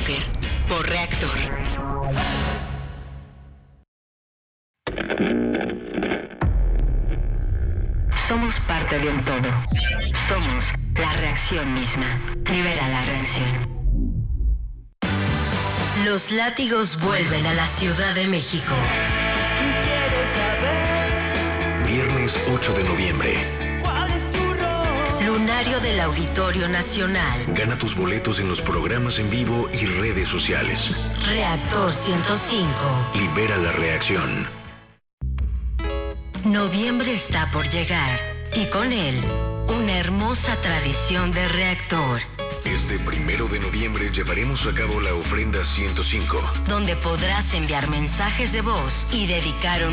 Soccer por Reactor. Somos parte de un todo. Somos la reacción misma. Libera la reacción. Los látigos vuelven a la Ciudad de México. Viernes 8 de noviembre. Lunario del Auditorio Nacional. Gana tus boletos en los programas en vivo y redes sociales. Reactor 105. Libera la reacción. Noviembre está por llegar y con él una hermosa tradición de Reactor. Este 1 de noviembre llevaremos a cabo la ofrenda 105, donde podrás enviar mensajes de voz y dedicar un